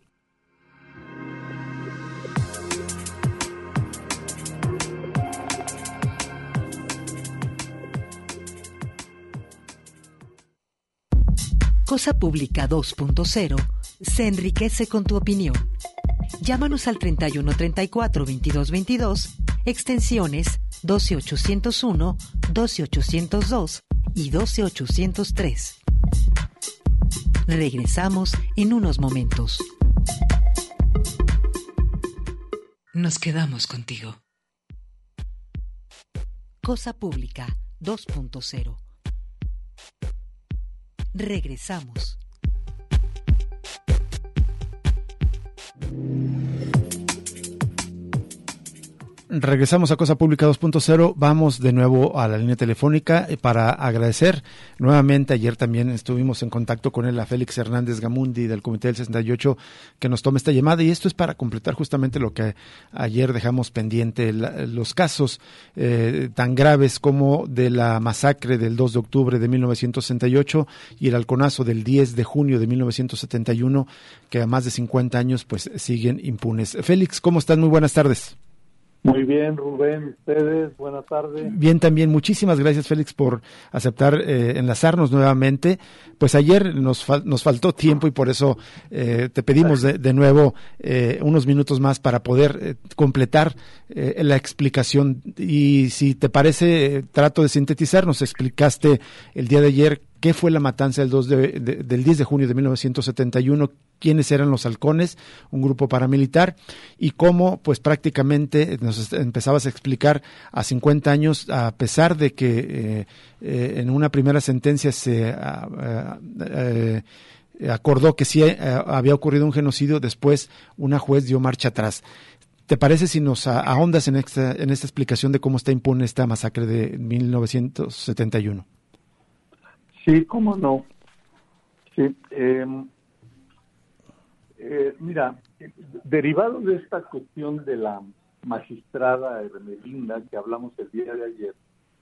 Cosa Pública dos punto cero se enriquece con tu opinión. Llámanos al treinta y uno treinta y cuatro veintidós veintidós, extensiones doce ochocientos uno, doce ochocientos dos y doce ochocientos tres. Regresamos en unos momentos. Nos quedamos contigo. Cosa Pública dos punto cero. Regresamos. Regresamos a Cosa Pública dos punto cero. Vamos de nuevo a la línea telefónica para agradecer nuevamente. Ayer también estuvimos en contacto con él, a Félix Hernández Gamundi del Comité del sesenta y ocho, que nos toma esta llamada. Y esto es para completar justamente lo que ayer dejamos pendiente, la, los casos eh, tan graves como de la masacre del dos de octubre de mil novecientos sesenta y ocho y el halconazo del diez de junio de mil novecientos setenta y uno, que a más de cincuenta años pues siguen impunes. Félix, ¿cómo estás? Muy buenas tardes. Muy bien, Rubén, ustedes, buenas tardes. Bien, también, muchísimas gracias, Félix, por aceptar eh, enlazarnos nuevamente. Pues ayer nos, fal- nos faltó tiempo y por eso eh, te pedimos de, de nuevo eh, unos minutos más para poder eh, completar eh, la explicación. Y si te parece, eh, trato de sintetizar. Nos explicaste el día de ayer qué fue la matanza del, dos de, de, del diez de junio de mil novecientos setenta y uno, quiénes eran los halcones, un grupo paramilitar, y cómo pues prácticamente nos empezabas a explicar a cincuenta años, a pesar de que eh, eh, en una primera sentencia se uh, uh, uh, acordó que sí uh, había ocurrido un genocidio, después una juez dio marcha atrás. ¿Te parece si nos ahondas en esta, en esta explicación de cómo está impune esta masacre de mil novecientos setenta y uno? Sí, cómo no. Sí, eh, eh, mira, derivado de esta cuestión de la magistrada Ermelinda que hablamos el día de ayer,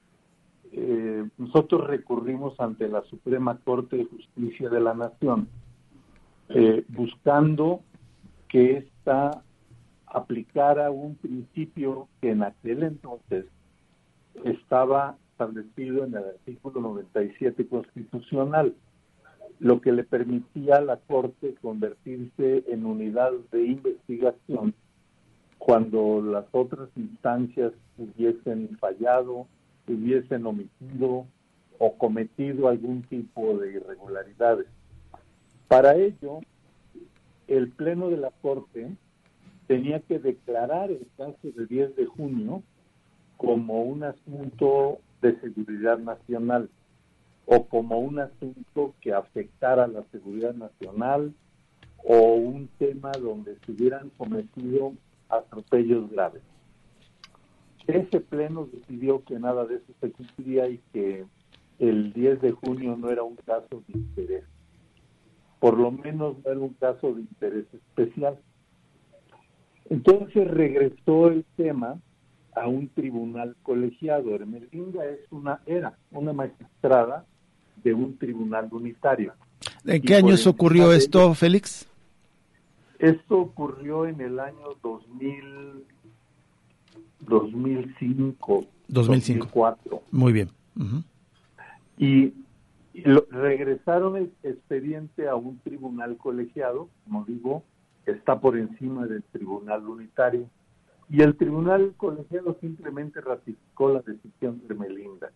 eh, nosotros recurrimos ante la Suprema Corte de Justicia de la Nación, eh, buscando que ésta aplicara un principio que en aquel entonces estaba establecido en el artículo noventa y siete constitucional, lo que le permitía a la Corte convertirse en unidad de investigación cuando las otras instancias hubiesen fallado, hubiesen omitido o cometido algún tipo de irregularidades. Para ello, el Pleno de la Corte tenía que declarar el caso del diez de junio como un asunto de seguridad nacional o como un asunto que afectara a la seguridad nacional o un tema donde se hubieran cometido atropellos graves. Ese pleno decidió que nada de eso se cumplía y que el diez de junio no era un caso de interés. Por lo menos no era un caso de interés especial. Entonces regresó el tema a un tribunal colegiado. Ermelinda es una, era una magistrada de un tribunal unitario. ¿En qué años ocurrió esto, ello, Félix? Esto ocurrió en el año dos mil, dos mil cinco, dos mil cinco. dos mil cuatro. Muy bien. Uh-huh. Y, y lo, regresaron el expediente a un tribunal colegiado, como digo, está por encima del tribunal unitario. Y el tribunal colegiado simplemente ratificó la decisión de Ermelinda.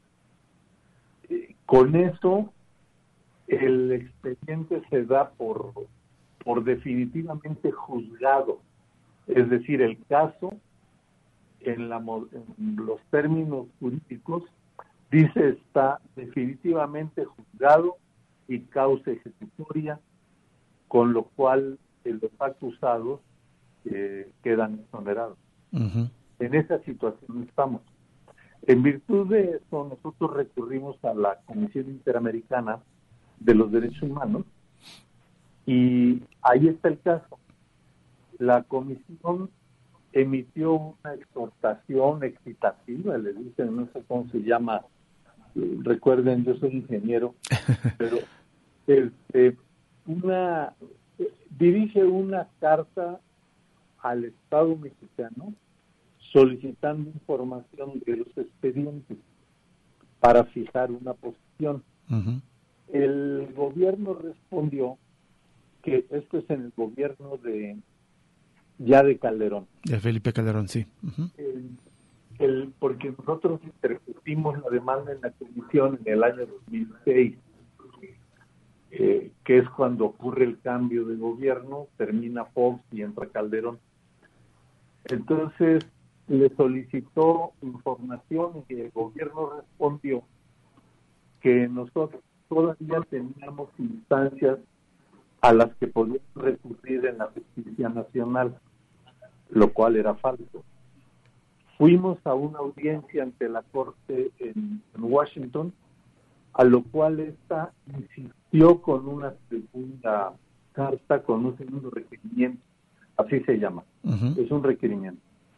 Eh, con eso, el expediente se da por, por definitivamente juzgado. Es decir, el caso, en, la, en los términos jurídicos, dice está definitivamente juzgado y causa ejecutoria, con lo cual eh, los acusados eh, quedan exonerados. Uh-huh. En esa situación estamos. En virtud de eso, nosotros recurrimos a la Comisión Interamericana de los Derechos Humanos y ahí está el caso. La comisión emitió una exhortación excitativa, le dicen, no sé cómo se llama, recuerden, yo soy ingeniero, pero este, una dirige una carta al Estado mexicano solicitando información de los expedientes para fijar una posición. Uh-huh. El gobierno respondió que esto es en el gobierno de ya de Calderón. De Felipe Calderón, sí. Uh-huh. El, el, porque nosotros interpusimos la demanda en la comisión en el año dos mil seis, eh, que es cuando ocurre el cambio de gobierno, termina Fox y entra Calderón. Entonces le solicitó información y el gobierno respondió que nosotros todavía teníamos instancias a las que podíamos recurrir en la justicia nacional, lo cual era falso. Fuimos a una audiencia ante la Corte en, en Washington, a lo cual esta insistió con una segunda carta, con un segundo requerimiento, así se llama, uh-huh. Es un requerimiento.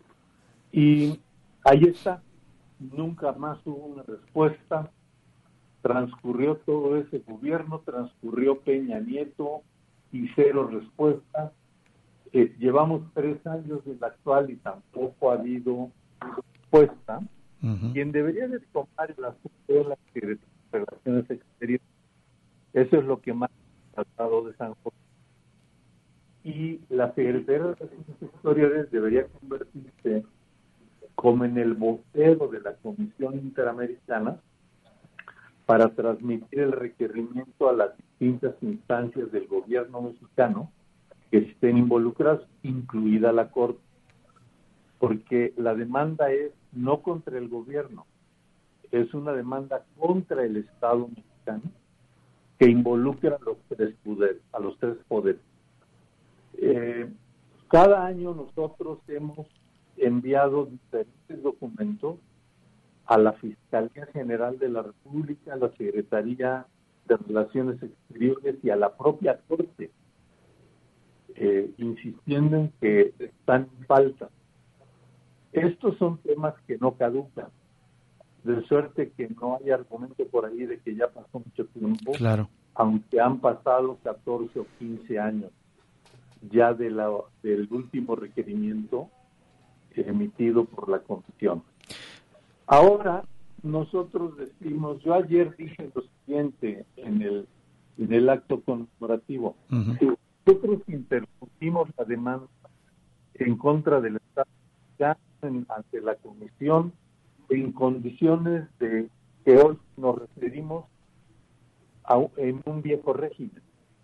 Y ahí está, nunca más hubo una respuesta, transcurrió todo ese gobierno, transcurrió Peña Nieto y cero respuesta. Eh, llevamos tres años en la actual y tampoco ha habido respuesta. Uh-huh. Quien debería de tomar el asunto de las relaciones exteriores. Eso es lo que más ha tratado de San José. Y la Secretaría de Relaciones Exteriores debería convertirse como en el vocero de la Comisión Interamericana para transmitir el requerimiento a las distintas instancias del gobierno mexicano que estén involucradas, incluida la Corte, porque la demanda es no contra el gobierno, es una demanda contra el Estado mexicano que involucra a los tres poderes, a los tres poderes. Eh, cada año nosotros hemos enviado diferentes documentos a la Fiscalía General de la República, a la Secretaría de Relaciones Exteriores y a la propia Corte, eh, insistiendo en que están en falta. Estos son temas que no caducan, de suerte que no hay argumento por ahí de que ya pasó mucho tiempo, claro, aunque han pasado catorce o quince años ya de la, del último requerimiento emitido por la Comisión. Ahora, nosotros decimos, yo ayer dije lo siguiente en el, en el acto conmemorativo, uh-huh. Nosotros interpusimos la demanda en contra del Estado en, ante la Comisión en condiciones de que hoy nos referimos a, en un viejo régimen.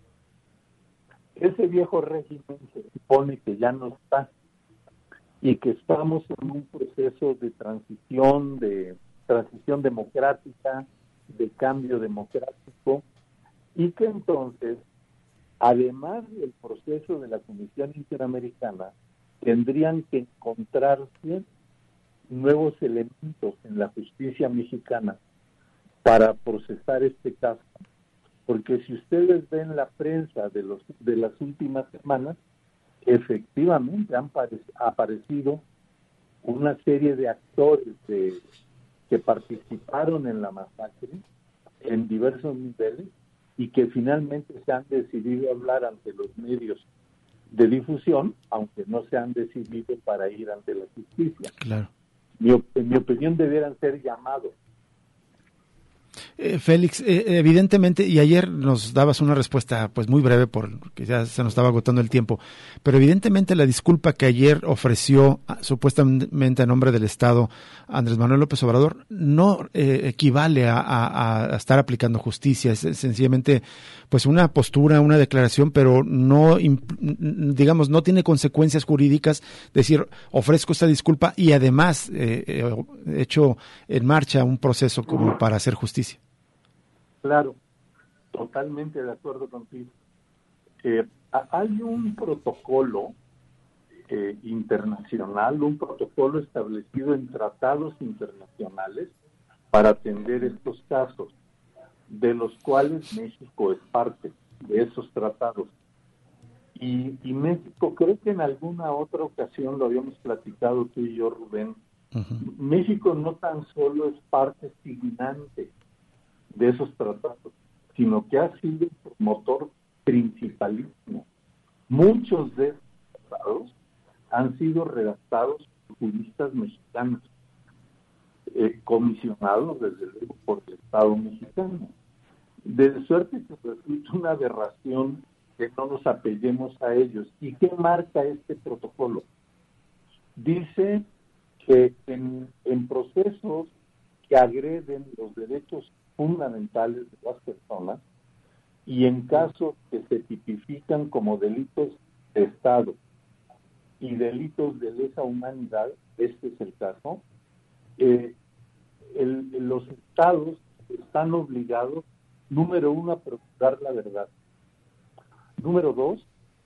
Ese viejo régimen se supone que ya no está y que estamos en un proceso de transición, de transición democrática, de cambio democrático, y que entonces, además del proceso de la Comisión Interamericana, tendrían que encontrarse nuevos elementos en la justicia mexicana para procesar este caso. Porque si ustedes ven la prensa de los de las últimas semanas, efectivamente han pare- aparecido una serie de actores de, que participaron en la masacre en diversos niveles y que finalmente se han decidido hablar ante los medios de difusión, aunque no se han decidido para ir ante la justicia. Claro. Mi, en mi opinión debieran ser llamados. Eh, Félix, eh, evidentemente, y ayer nos dabas una respuesta pues muy breve porque ya se nos estaba agotando el tiempo, pero evidentemente la disculpa que ayer ofreció supuestamente a nombre del Estado Andrés Manuel López Obrador no eh, equivale a, a, a estar aplicando justicia, es sencillamente pues una postura, una declaración, pero no, digamos, no tiene consecuencias jurídicas decir ofrezco esta disculpa y además eh, eh, hecho en marcha un proceso como para hacer justicia. Claro, totalmente de acuerdo contigo. Eh, hay un protocolo eh, internacional, un protocolo establecido en tratados internacionales para atender estos casos, de los cuales México es parte de esos tratados. Y, y México, creo que en alguna otra ocasión lo habíamos platicado tú y yo, Rubén, uh-huh. México no tan solo es parte signante de esos tratados, sino que ha sido motor principalísimo. Muchos de esos tratados han sido redactados por juristas mexicanos, eh, comisionados desde luego por el Estado mexicano. De suerte que resulta una aberración que no nos apeguemos a ellos. ¿Y qué marca este protocolo? Dice que en, en procesos que agreden los derechos fundamentales de las personas y en casos que se tipifican como delitos de Estado y delitos de lesa humanidad, este es el caso, eh, el, los Estados están obligados, número uno, a procurar la verdad, número dos,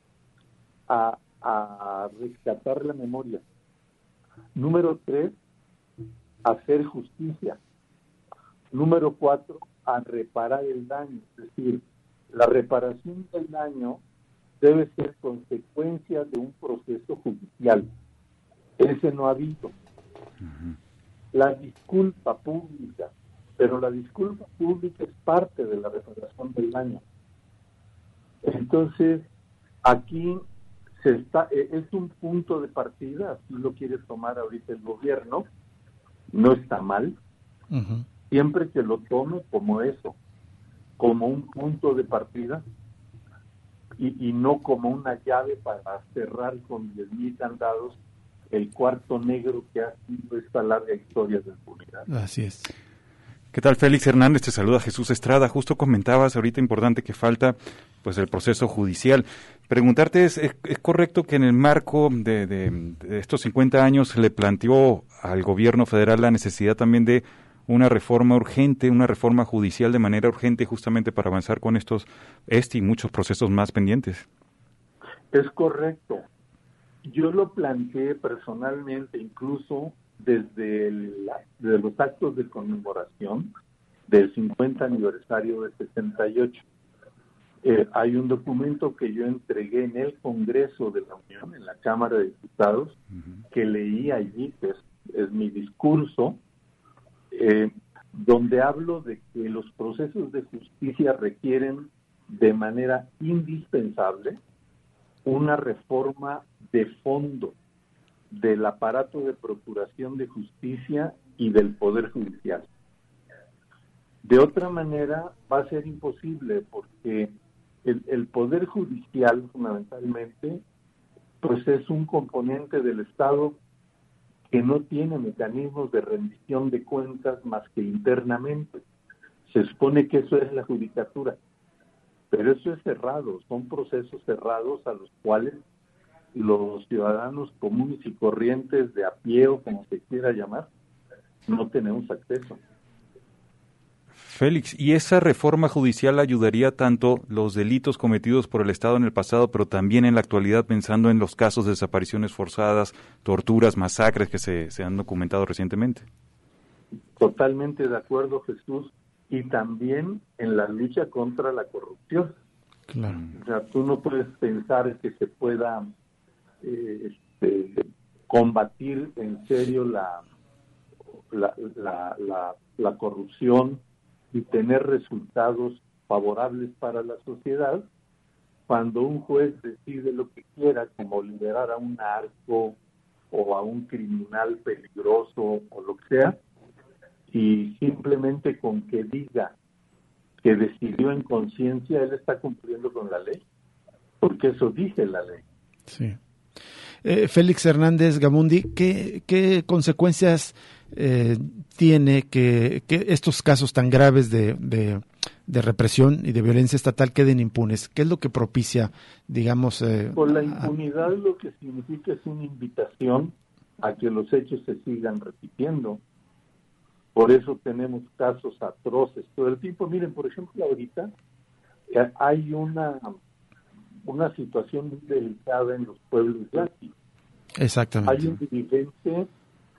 a, a rescatar la memoria, número tres, a hacer justicia, número cuatro, a reparar el daño. Es decir, la reparación del daño debe ser consecuencia de un proceso judicial. Ese no ha habido. Uh-huh. La disculpa pública, pero la disculpa pública es parte de la reparación del daño. Entonces, aquí se está, es un punto de partida, así lo quiere tomar ahorita el gobierno, no está mal, uh-huh. Siempre que lo tome como eso, como un punto de partida y, y no como una llave para cerrar con diez mil candados el cuarto negro que ha sido esta larga historia de impunidad. Así es. ¿Qué tal, Félix Hernández? Te saluda Jesús Estrada. Justo comentabas ahorita importante que falta pues el proceso judicial. Preguntarte, ¿es, es, es correcto que en el marco de, de, de estos cincuenta años se le planteó al gobierno federal la necesidad también de una reforma urgente, una reforma judicial de manera urgente justamente para avanzar con estos, este y muchos procesos más pendientes? Es correcto. Yo lo planteé personalmente, incluso desde, el, desde los actos de conmemoración del cincuenta aniversario de sesenta y ocho. Eh, hay un documento que yo entregué en el Congreso de la Unión, en la Cámara de Diputados, uh-huh. que leí allí, que es, es mi discurso, eh, donde hablo de que los procesos de justicia requieren de manera indispensable una reforma de fondo del aparato de procuración de justicia y del Poder Judicial. De otra manera, va a ser imposible porque el, el Poder Judicial, fundamentalmente, pues es un componente del Estado que no tiene mecanismos de rendición de cuentas más que internamente. Se supone que eso es la judicatura. Pero eso es cerrado, son procesos cerrados a los cuales los ciudadanos comunes y corrientes de a pie o como se quiera llamar, no tenemos acceso. Félix, ¿y esa reforma judicial ayudaría tanto los delitos cometidos por el Estado en el pasado, pero también en la actualidad, pensando en los casos de desapariciones forzadas, torturas, masacres que se, se han documentado recientemente? Totalmente de acuerdo, Jesús. Y también en la lucha contra la corrupción. Claro. O sea, tú no puedes pensar que se pueda eh, este, combatir en serio la la, la, la la corrupción y tener resultados favorables para la sociedad cuando un juez decide lo que quiera, como liberar a un narco o a un criminal peligroso o lo que sea, y simplemente con que diga que decidió en conciencia, él está cumpliendo con la ley, porque eso dice la ley. Sí. Eh, Félix Hernández Gamundi, ¿qué, qué consecuencias eh, tiene que, que estos casos tan graves de, de, de represión y de violencia estatal queden impunes? ¿Qué es lo que propicia, digamos? Eh, Por la impunidad a... lo que significa es una invitación a que los hechos se sigan repitiendo. Por eso tenemos casos atroces todo el tiempo. Miren, por ejemplo, ahorita eh, hay una una situación muy delicada en los pueblos yaquis. Exactamente. Hay un dirigente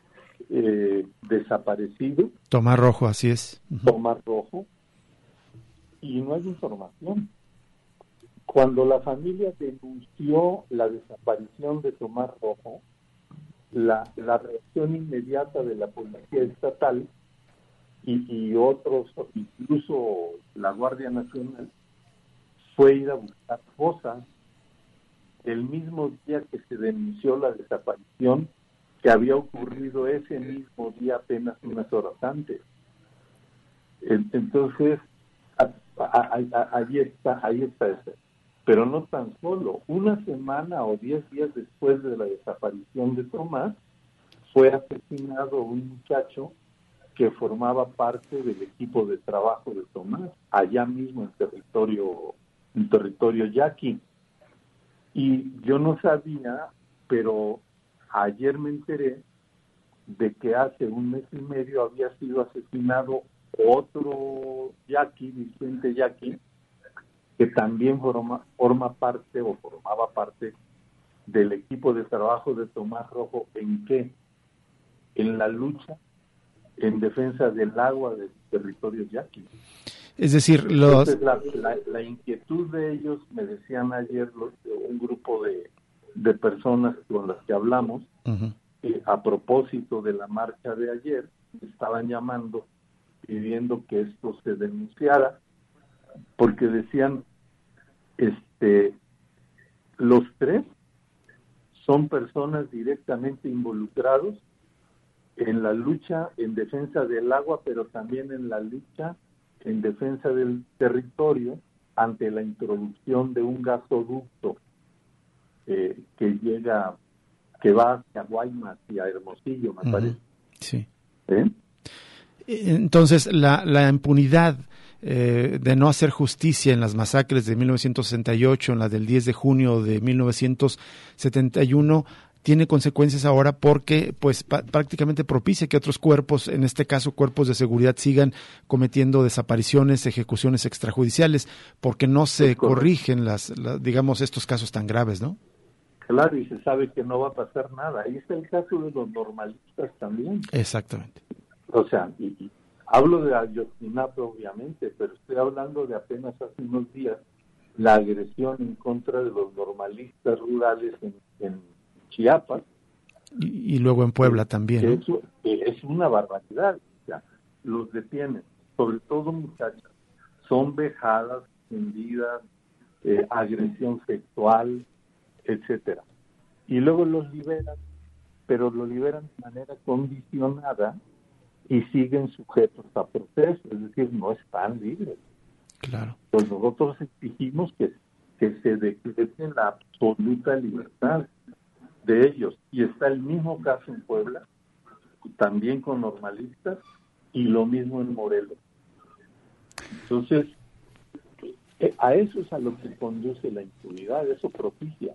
eh, desaparecido. Tomás Rojo, así es. Uh-huh. Tomás Rojo. Y no hay información. Cuando la familia denunció la desaparición de Tomás Rojo, la, la reacción inmediata de la policía estatal y, y otros, incluso la Guardia Nacional, fue ir a buscar fosas el mismo día que se denunció la desaparición, que había ocurrido ese mismo día apenas unas horas antes. Entonces, ahí está, ahí está ese. Pero no tan solo, una semana o diez días después de la desaparición de Tomás, fue asesinado un muchacho que formaba parte del equipo de trabajo de Tomás, allá mismo en territorio en territorio yaqui. Y yo no sabía, pero ayer me enteré de que hace un mes y medio había sido asesinado otro yaqui, Vicente Yaqui, que también forma, forma parte o formaba parte del equipo de trabajo de Tomás Rojo. ¿En qué? En la lucha en defensa del agua del territorio yaqui. Es decir, los... Entonces, la, la, la inquietud de ellos, me decían ayer los, un grupo de, de personas con las que hablamos, uh-huh. eh, a propósito de la marcha de ayer, estaban llamando, pidiendo que esto se denunciara, porque decían, este, los tres son personas directamente involucrados en la lucha en defensa del agua, pero también en la lucha en defensa del territorio ante la introducción de un gasoducto eh, que llega, que va hacia Guaymas y a Hermosillo, me uh-huh. parece. Sí. ¿Eh? Entonces, la, la impunidad eh, de no hacer justicia en las masacres de mil novecientos sesenta y ocho, en la del diez de junio de mil novecientos setenta y uno, tiene consecuencias ahora porque pues pa- prácticamente propicia que otros cuerpos, en este caso cuerpos de seguridad, sigan cometiendo desapariciones, ejecuciones extrajudiciales, porque no se corrigen las, las, digamos, estos casos tan graves, ¿no? Claro, y se sabe que no va a pasar nada. Ahí está el caso de los normalistas también. Exactamente. O sea, y, y hablo de Ayotzinapa, obviamente, pero estoy hablando de apenas hace unos días la agresión en contra de los normalistas rurales en, en Chiapas. Y, y luego en Puebla que, también, que ¿no? Eso es una barbaridad. O sea, los detienen, sobre todo muchachas. Son vejadas, tendidas, eh, agresión sexual, etcétera. Y luego los liberan, pero lo liberan de manera condicionada y siguen sujetos a proceso, es decir, no están libres. Claro. Pues nosotros exigimos que, que se decrete la absoluta libertad de ellos. Y está el mismo caso en Puebla, también con normalistas, y lo mismo en Morelos. Entonces, a eso es a lo que conduce la impunidad, eso propicia.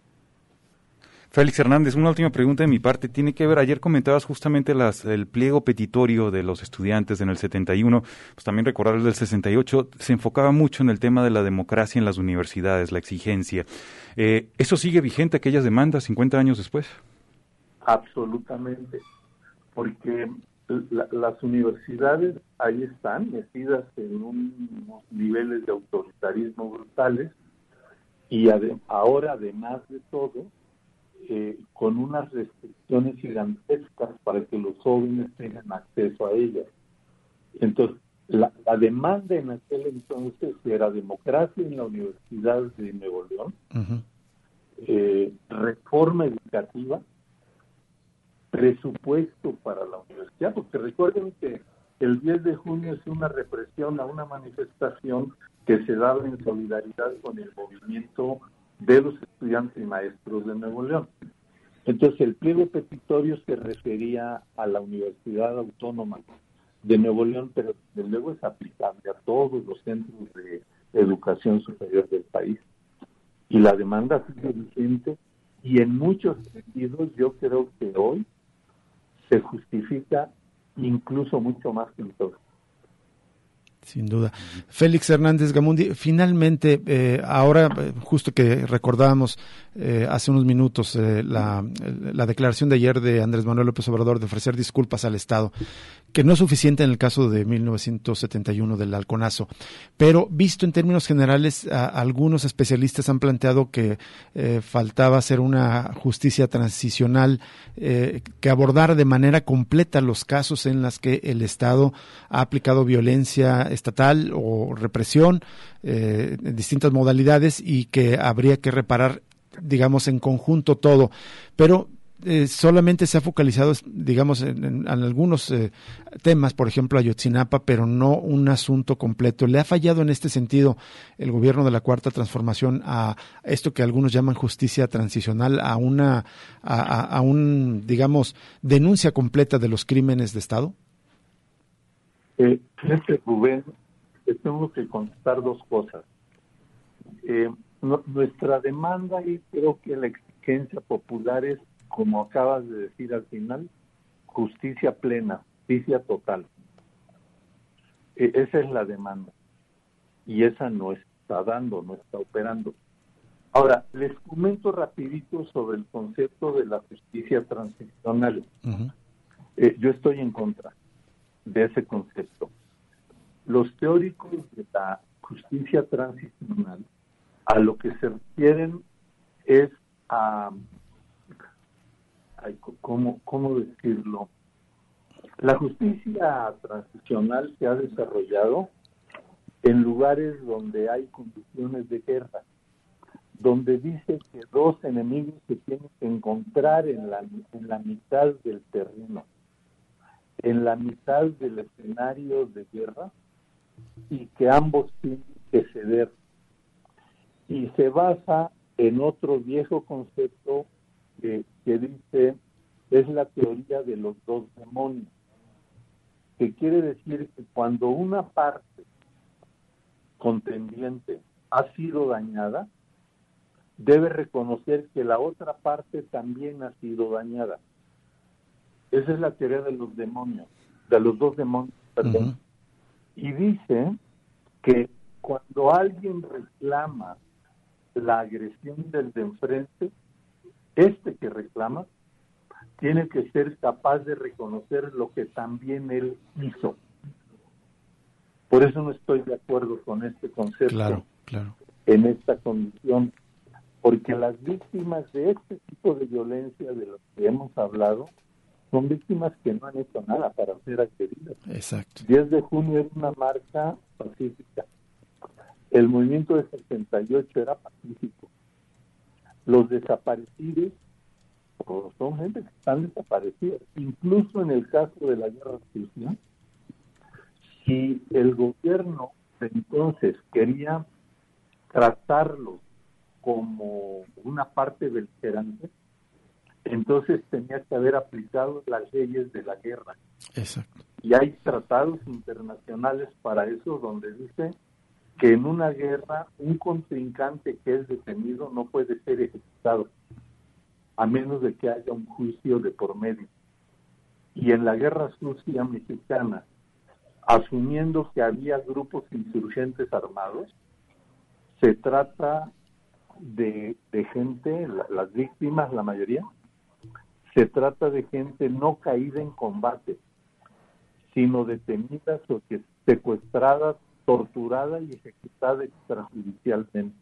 Félix Hernández, una última pregunta de mi parte. Tiene que ver, ayer comentabas justamente las, el pliego petitorio de los estudiantes en el setenta y uno, pues también recordar el del sesenta y ocho, se enfocaba mucho en el tema de la democracia en las universidades, la exigencia. Eh, ¿Eso sigue vigente, aquellas demandas, cincuenta años después? Absolutamente, porque la, las universidades ahí están metidas en unos niveles de autoritarismo brutales y ade- ahora, además de todo, Eh, con unas restricciones gigantescas para que los jóvenes tengan acceso a ellas. Entonces, la, la demanda en aquel entonces era democracia en la Universidad de Nuevo León, uh-huh. eh, reforma educativa, presupuesto para la universidad, porque recuerden que el diez de junio es una represión a una manifestación que se daba en solidaridad con el movimiento de los estudiantes y maestros de Nuevo León. Entonces, el pliego petitorio se refería a la Universidad Autónoma de Nuevo León, pero desde luego es aplicable a todos los centros de educación superior del país. Y la demanda sigue vigente, y en muchos sentidos yo creo que hoy se justifica incluso mucho más que entonces. Sin duda. Félix Hernández Gamundi, finalmente, eh, ahora, eh, justo que recordábamos eh, hace unos minutos eh, la, la declaración de ayer de Andrés Manuel López Obrador de ofrecer disculpas al Estado, que no es suficiente en el caso de mil novecientos setenta y uno del Halconazo, pero visto en términos generales, a, algunos especialistas han planteado que eh, faltaba hacer una justicia transicional eh, que abordara de manera completa los casos en los que el Estado ha aplicado violencia estatal o represión eh, en distintas modalidades y que habría que reparar, digamos, en conjunto todo, pero eh, solamente se ha focalizado, digamos, en, en, en algunos eh, temas, por ejemplo Ayotzinapa, pero no un asunto completo. ¿Le ha fallado en este sentido el gobierno de la Cuarta Transformación a esto que algunos llaman justicia transicional, a una a, a, a un, digamos, denuncia completa de los crímenes de Estado? Eh, fíjate, Rubén, te tengo que contestar dos cosas. Eh, no, nuestra demanda y creo que la exigencia popular es, como acabas de decir al final, justicia plena, justicia total. Eh, esa es la demanda. Y esa no está dando, no está operando. Ahora, les comento rapidito sobre el concepto de la justicia transicional. Uh-huh. Eh, yo estoy en contra de ese concepto. Los teóricos de la justicia transicional a lo que se refieren es a, ay, ¿cómo, cómo decirlo? La justicia transicional se ha desarrollado en lugares donde hay condiciones de guerra, donde dice que dos enemigos se tienen que encontrar en la, en la mitad del terreno, en la mitad del escenario de guerra, y que ambos tienen que ceder. Y se basa en otro viejo concepto que, que dice, es la teoría de los dos demonios, que quiere decir que cuando una parte contendiente ha sido dañada, debe reconocer que la otra parte también ha sido dañada. Esa es la teoría de los demonios, de los dos demonios, perdón. Uh-huh. Y dice que cuando alguien reclama la agresión del de enfrente, este que reclama tiene que ser capaz de reconocer lo que también él hizo. Por eso no estoy de acuerdo con este concepto. Claro, claro. En esta condición, porque las víctimas de este tipo de violencia de las que hemos hablado son víctimas que no han hecho nada para ser agredidas. Exacto. diez de junio era una marcha pacífica. El movimiento de sesenta y ocho era pacífico. Los desaparecidos pues, son gente que están desaparecidas. Incluso en el caso de la guerra civil, si el gobierno de entonces quería tratarlos como una parte beligerante, entonces tenía que haber aplicado las leyes de la guerra. Exacto. Y hay tratados internacionales para eso, donde dice que en una guerra un contrincante que es detenido no puede ser ejecutado, a menos de que haya un juicio de por medio. Y en la guerra sucia mexicana, asumiendo que había grupos insurgentes armados, se trata de, de gente, la, las víctimas, la mayoría, se trata de gente no caída en combate, sino detenidas o que secuestradas, torturada y ejecutada extrajudicialmente.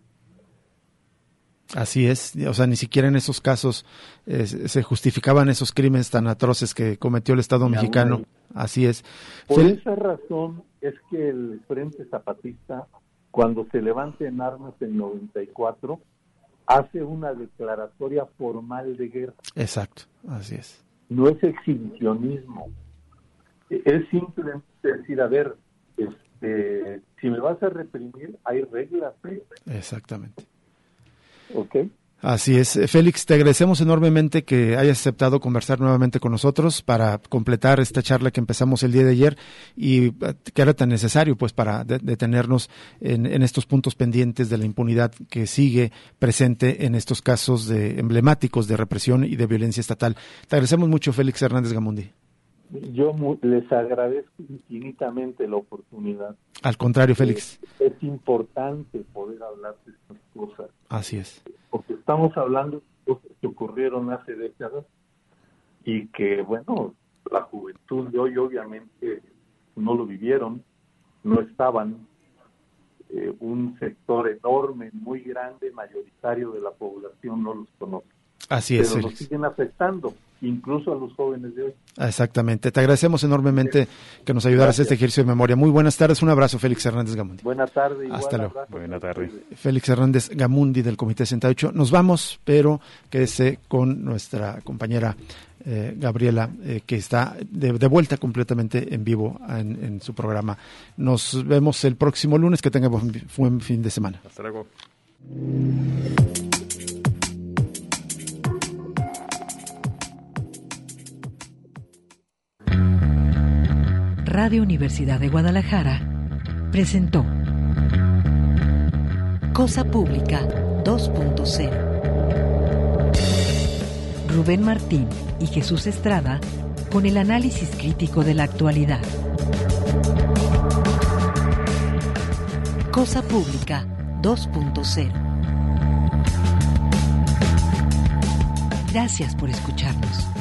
Así es, o sea, ni siquiera en esos casos eh, se justificaban esos crímenes tan atroces que cometió el Estado Mi mexicano. Abuelo. Así es. Por Fel- esa razón es que el Frente Zapatista, cuando se levanta en armas en noventa y cuatro, hace una declaratoria formal de guerra. Exacto, así es. No es exhibicionismo. Es simplemente decir, a ver, este, si me vas a reprimir, hay reglas. ¿Sí? Exactamente. ¿Ok? Así es. Félix, te agradecemos enormemente que hayas aceptado conversar nuevamente con nosotros para completar esta charla que empezamos el día de ayer y que era tan necesario pues para de- detenernos en, en estos puntos pendientes de la impunidad que sigue presente en estos casos de emblemáticos de represión y de violencia estatal. Te agradecemos mucho, Félix Hernández Gamundi. Yo mu- les agradezco infinitamente la oportunidad. Al contrario, Félix. Eh, es importante poder hablar de estas cosas, Así es. porque estamos hablando de cosas que ocurrieron hace décadas y que, bueno, la juventud de hoy obviamente no lo vivieron, no estaban, eh, un sector enorme, muy grande, mayoritario de la población no los conoce. Así es, Pero nos Félix. siguen afectando, incluso a los jóvenes de hoy. Exactamente. Te agradecemos enormemente que nos ayudaras a este ejercicio de memoria. Muy buenas tardes. Un abrazo, Félix Hernández Gamundi. Buena tarde. Hasta luego. Buena tarde. Félix Hernández Gamundi del Comité sesenta y ocho. Nos vamos, pero quédese con nuestra compañera eh, Gabriela, eh, que está de, de vuelta completamente en vivo en, en su programa. Nos vemos el próximo lunes. Que tenga buen, buen fin de semana. Hasta luego. Radio Universidad de Guadalajara presentó Cosa Pública dos punto cero. Rubén Martín y Jesús Estrada con el análisis crítico de la actualidad. Cosa Pública dos punto cero. Gracias por escucharnos.